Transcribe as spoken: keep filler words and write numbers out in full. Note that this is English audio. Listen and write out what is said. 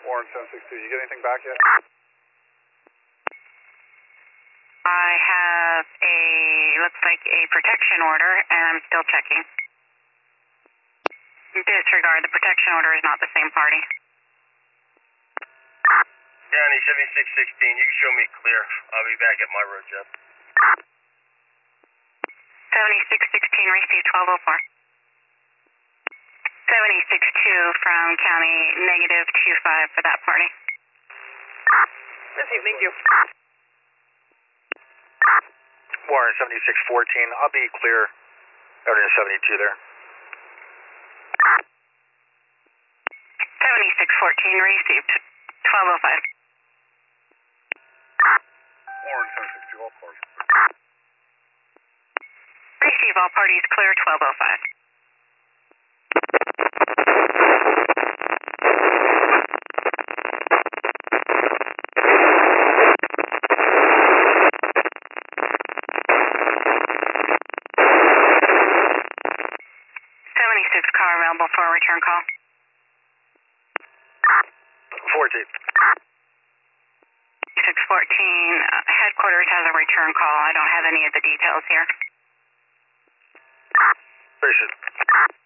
Warren seven six two, you get anything back yet? I have a, looks like a protection order, and I'm still checking. Disregard, the protection order is not the same party. County seventy-six sixteen, you can show me clear. I'll be back at my road, Jeff. seventy-six sixteen, receive twelve oh four. seventy-six two from county, negative two five for that party. Receive, thank you. Warren seventy-six fourteen, I'll be clear out in seventy-two there. seventy-six fourteen, received twelve oh five. Warren seven six two, all cars. Receive, all parties clear, twelve oh five. seventy-six car available for a return call. fourteen. six fourteen, uh, headquarters has a return call. I don't have any of the details here. Appreciate it.